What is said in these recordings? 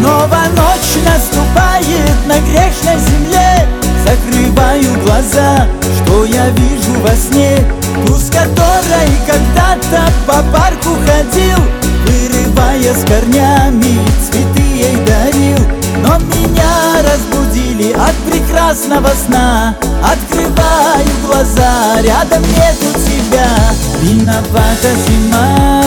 Снова ночь наступает на грешной земле. Закрываю глаза, что я вижу во сне? Ту, с которой когда-то по парку ходил, вырывая с корнями, цветы ей дарил. Но меня разбудили от прекрасного сна. Открываю глаза, рядом нету тебя. Виновата зима.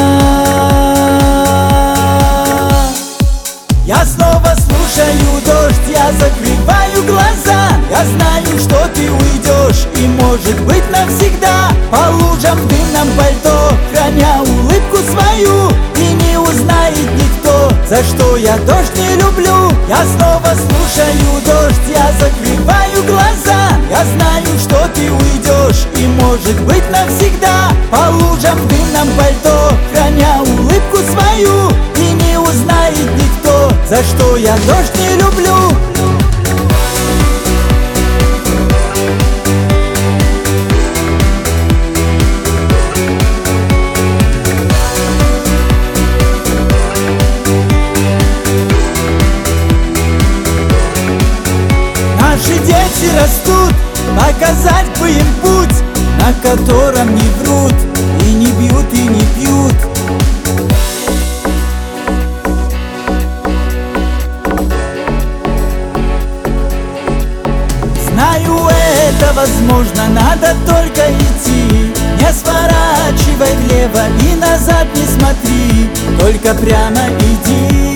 Я снова слушаю дождь, я закрываю глаза. Я знаю, что ты уйдешь, и может быть навсегда. По лужам в дымном пальто, храня улыбку свою, и не узнает никто, за что я дождь не люблю. Я снова слушаю дождь, я закрываю глаза. Я знаю, что ты уйдешь, и может быть навсегда. По лужам в дымном пальто, храня улыбку свою, и не узнает никто, за что я дождь не люблю. Наши дети растут, показать бы им путь, на котором не врут, и не бьют, и не пьют. Знаю, это возможно, надо только идти. Не сворачивай влево и назад не смотри, только прямо иди.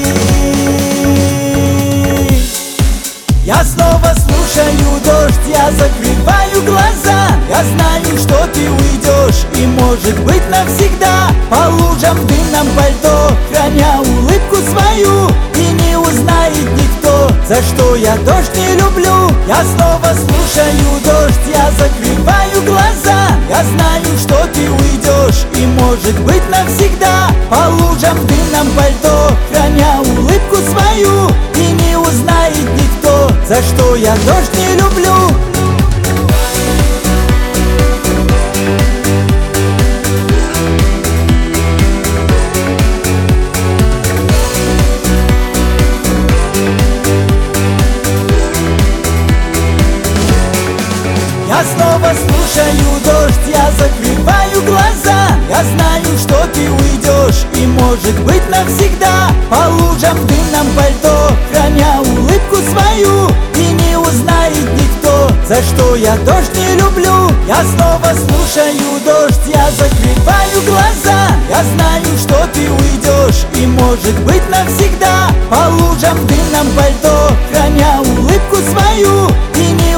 Я снова слушаю дождь, я закрываю глаза. Я знаю, что ты уйдешь, и может быть навсегда. По лужам в дымном пальто, храня улыбку свою, и не узнает никто, за что я дождь не люблю. Я снова слушаю дождь, я закрываю глаза. Я знаю, что ты уйдешь, и может быть навсегда. По лужам в дымном пальто, храня улыбку свою, и не узнает никто, за что я дождь не люблю. Я снова слушаю дождь, я закрываю глаза. Я знаю, что ты уйдешь, и может быть навсегда. По лужам в дымном пальто, храня улыбку свою, и не узнает никто, за что я дождь не люблю. Я снова слушаю дождь, я закрываю глаза. Я знаю, что ты уйдешь, и может быть навсегда. По лужам в дымном пальто, храня улыбку свою, и не